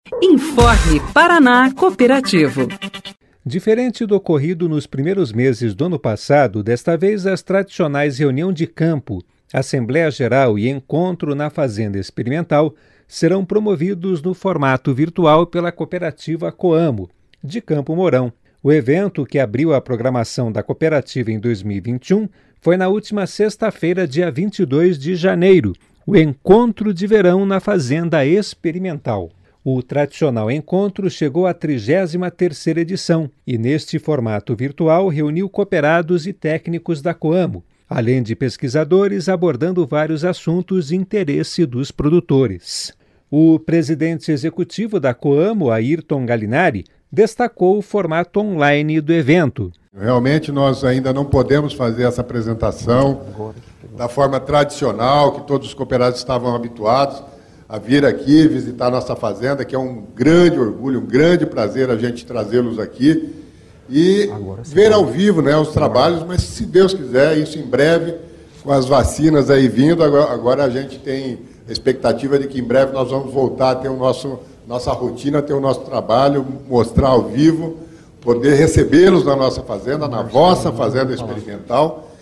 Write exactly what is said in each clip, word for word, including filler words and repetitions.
Informe Paraná Cooperativo. Diferente do ocorrido nos primeiros meses do ano passado, desta vez as tradicionais reunião de campo, Assembleia Geral e encontro na Fazenda Experimental serão promovidos no formato virtual pela cooperativa Coamo, de Campo Mourão. O evento, que abriu a programação da cooperativa em dois mil e vinte e um, foi na última sexta-feira, dia vinte e dois de janeiro, o Encontro de Verão na Fazenda Experimental. O tradicional encontro chegou à trigésima terceira edição e, neste formato virtual, reuniu cooperados e técnicos da Coamo, além de pesquisadores abordando vários assuntos de interesse dos produtores. O presidente executivo da Coamo, Ayrton Galinari, destacou o formato online do evento. Realmente nós ainda não podemos fazer essa apresentação da forma tradicional que todos os cooperados estavam habituados a vir aqui visitar a nossa fazenda, que é um grande orgulho, um grande prazer a gente trazê-los aqui e ver ao vivo, né, os trabalhos, mas se Deus quiser, isso em breve, com as vacinas aí vindo, agora, agora a gente tem a expectativa de que em breve nós vamos voltar a ter o nosso, nossa rotina, ter o nosso trabalho, mostrar ao vivo, poder recebê-los na nossa fazenda, na vossa fazenda experimental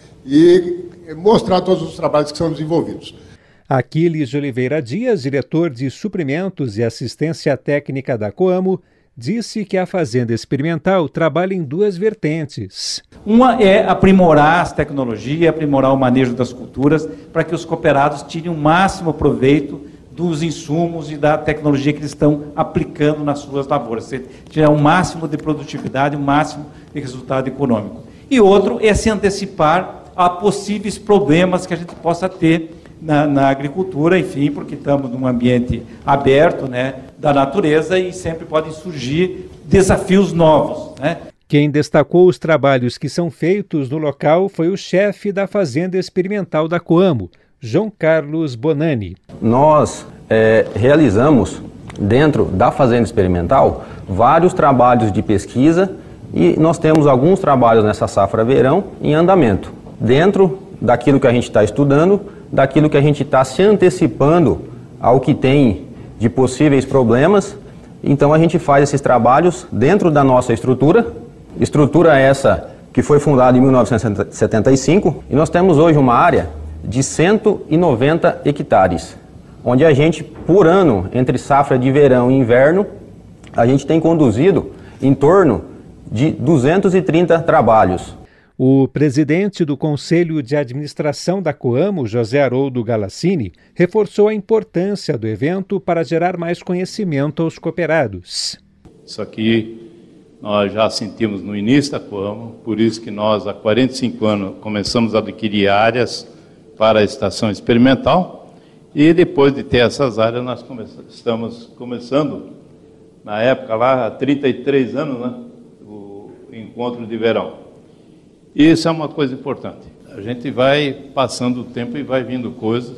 e mostrar todos os trabalhos que são desenvolvidos. Aquiles de Oliveira Dias, diretor de suprimentos e assistência técnica da Coamo, disse que a Fazenda Experimental trabalha em duas vertentes. Uma é aprimorar as tecnologias, aprimorar o manejo das culturas, para que os cooperados tirem o máximo proveito dos insumos e da tecnologia que eles estão aplicando nas suas lavouras. Tirar o máximo de produtividade, o máximo de resultado econômico. E outro é se antecipar a possíveis problemas que a gente possa ter Na, na agricultura, enfim, porque estamos num ambiente aberto, né, da natureza e sempre podem surgir desafios novos, né? Quem destacou os trabalhos que são feitos no local foi o chefe da Fazenda Experimental da Coamo, João Carlos Bonani. Nós é, realizamos, dentro da Fazenda Experimental, vários trabalhos de pesquisa e nós temos alguns trabalhos nessa safra verão em andamento. Dentro daquilo que a gente está estudando, daquilo que a gente está se antecipando ao que tem de possíveis problemas. Então a gente faz esses trabalhos dentro da nossa estrutura, estrutura essa que foi fundada em mil novecentos e setenta e cinco, e nós temos hoje uma área de cento e noventa hectares, onde a gente, por ano, entre safra de verão e inverno, a gente tem conduzido em torno de duzentos e trinta trabalhos. O presidente do Conselho de Administração da Coamo, José Haroldo Galassini, reforçou a importância do evento para gerar mais conhecimento aos cooperados. Isso aqui nós já sentimos no início da Coamo, por isso que nós, há quarenta e cinco anos, começamos a adquirir áreas para a estação experimental e depois de ter essas áreas, nós come- estamos começando, na época lá, há trinta e três anos, né, o encontro de verão. Isso é uma coisa importante. A gente vai passando o tempo e vai vindo coisas,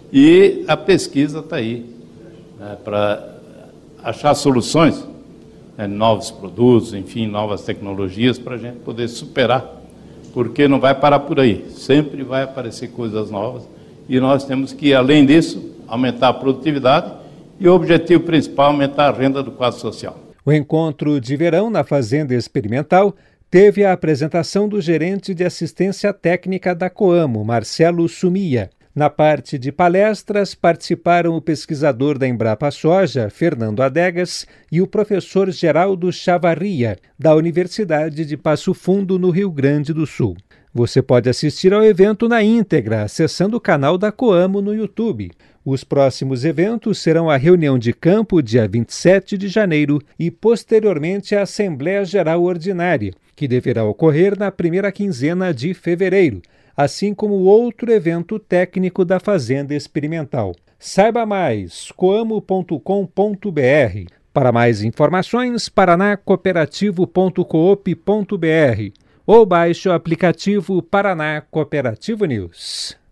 e a pesquisa está aí, né, para achar soluções, né, novos produtos, enfim, novas tecnologias, para a gente poder superar, porque não vai parar por aí, sempre vai aparecer coisas novas, e nós temos que, além disso, aumentar a produtividade, e o objetivo principal é aumentar a renda do quadro social. O encontro de verão na Fazenda Experimental teve a apresentação do gerente de assistência técnica da Coamo, Marcelo Sumia. Na parte de palestras, participaram o pesquisador da Embrapa Soja, Fernando Adegas, e o professor Geraldo Chavarria, da Universidade de Passo Fundo, no Rio Grande do Sul. Você pode assistir ao evento na íntegra, acessando o canal da Coamo no YouTube. Os próximos eventos serão a reunião de campo, dia vinte e sete de janeiro, e posteriormente a Assembleia Geral Ordinária, que deverá ocorrer na primeira quinzena de fevereiro, assim como outro evento técnico da Fazenda Experimental. Saiba mais, coamo ponto com ponto br. Para mais informações, paraná cooperativo ponto coop ponto br ou baixe o aplicativo Paraná Cooperativo News.